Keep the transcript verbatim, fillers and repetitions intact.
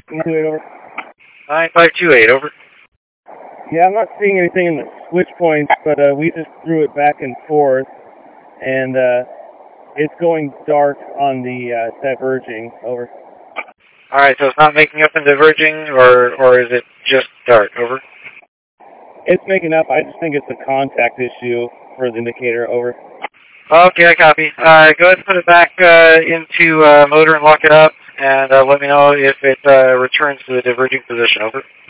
nine two eight, over. nine five two eight, over. Yeah, I'm not seeing anything in the switch points, but uh, we just threw it back and forth, and uh, it's going dark on the uh, diverging, over. Alright, so it's not making up and diverging, or, or is it just dark, over? It's making up. I just think it's a contact issue for the indicator, over. Okay, I copy. Uh, go ahead and put it back uh, into uh, motor and lock it up, and uh, let me know if it uh, returns to the diverging position, over.